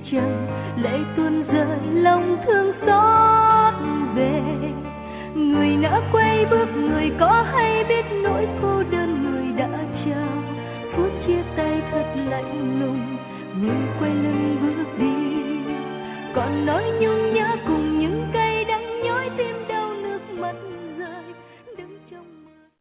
trăng, lệ tuôn rơi lòng thương xót về. Người đã quay bước, người có hay biết nỗi cô đơn người đã trao. Phút chia tay thật lạnh lùng, người quay lưng bước đi, còn nói nhung nhớ